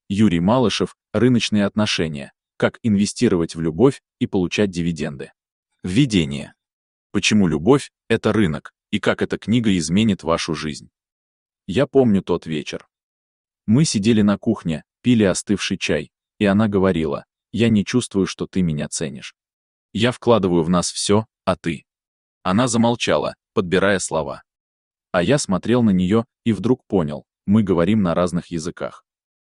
Юрий Малышев, рыночные отношения. Как инвестировать в любовь и получать дивиденды. Введение. Почему любовь – это рынок, и как эта книга изменит вашу жизнь? Я помню тот вечер. Мы сидели на кухне, пили остывший чай, и она говорила: «Я не чувствую, что ты меня ценишь. Я вкладываю в нас все, а ты». Она замолчала, подбирая слова. А я смотрел на нее и вдруг понял, мы говорим на разных языках.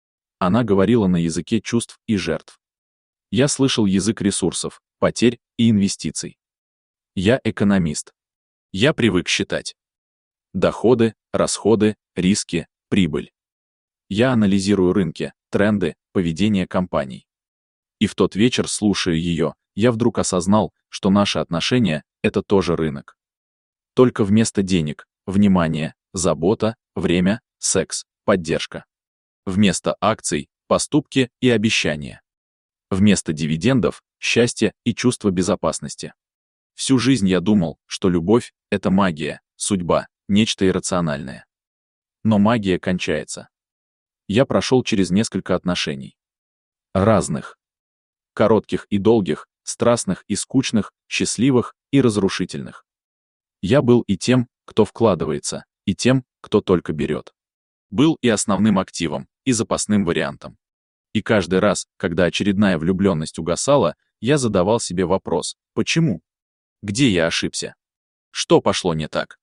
Она говорила на языке чувств и жертв. Я слышал язык ресурсов, потерь и инвестиций. Я экономист. Я привык считать доходы, расходы, риски, прибыль. Я анализирую рынки, тренды, поведение компаний. И в тот вечер, слушая ее, я вдруг осознал, что наши отношения – это тоже рынок. Только вместо денег – внимание, забота, время, секс, поддержка. Вместо акций – поступки и обещания. Вместо дивидендов – счастье и чувство безопасности. Всю жизнь я думал, что любовь – это магия, судьба, нечто иррациональное. Но магия кончается. Я прошел через несколько отношений. Разных. Коротких и долгих, страстных и скучных, счастливых и разрушительных. Я был и тем, кто вкладывается, и тем, кто только берет. Был и основным активом, и запасным вариантом. И каждый раз, когда очередная влюбленность угасала, я задавал себе вопрос: почему? Где я ошибся? Что пошло не так?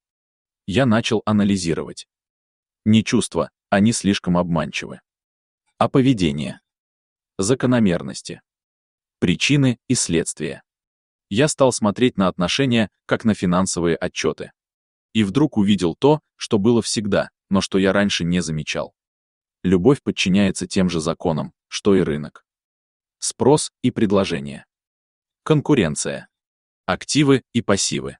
Я начал анализировать. Не чувства, они слишком обманчивы. А поведение? Закономерности. Причины и следствия. Я стал смотреть на отношения, как на финансовые отчеты. И вдруг увидел то, что было всегда, но что я раньше не замечал. Любовь подчиняется тем же законам, что и рынок. Спрос и предложение. Конкуренция. Активы и пассивы.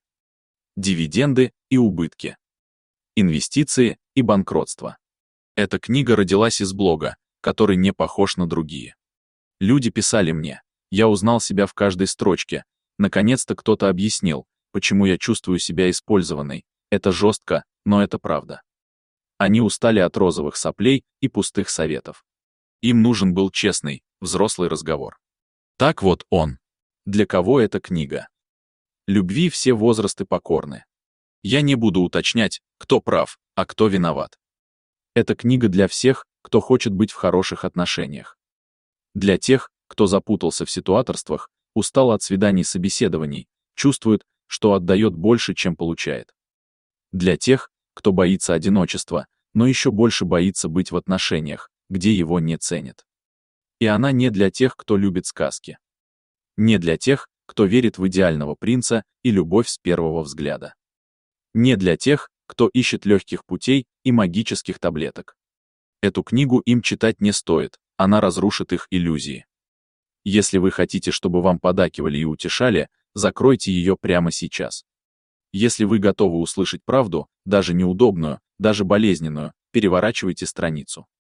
Дивиденды и убытки. Инвестиции и банкротство. Эта книга родилась из блога, который не похож на другие. Люди писали мне, я узнал себя в каждой строчке, наконец-то кто-то объяснил, почему я чувствую себя использованной. Это жестко, но это правда. Они устали от розовых соплей и пустых советов. Им нужен был честный, взрослый разговор. Так вот он. Для кого эта книга? Любви все возрасты покорны. Я не буду уточнять, кто прав, а кто виноват. Эта книга для всех, кто хочет быть в хороших отношениях. Для тех, кто запутался в ситуаторствах, устал от свиданий собеседований, чувствует, что отдает больше, чем получает. Для тех, кто боится одиночества, но еще больше боится быть в отношениях, где его не ценят. И она не для тех, кто любит сказки. Не для тех, кто верит в идеального принца и любовь с первого взгляда. Не для тех, кто ищет легких путей и магических таблеток. Эту книгу им читать не стоит, она разрушит их иллюзии. Если вы хотите, чтобы вам поддакивали и утешали, закройте ее прямо сейчас. Если вы готовы услышать правду, даже неудобную, даже болезненную, переворачивайте страницу.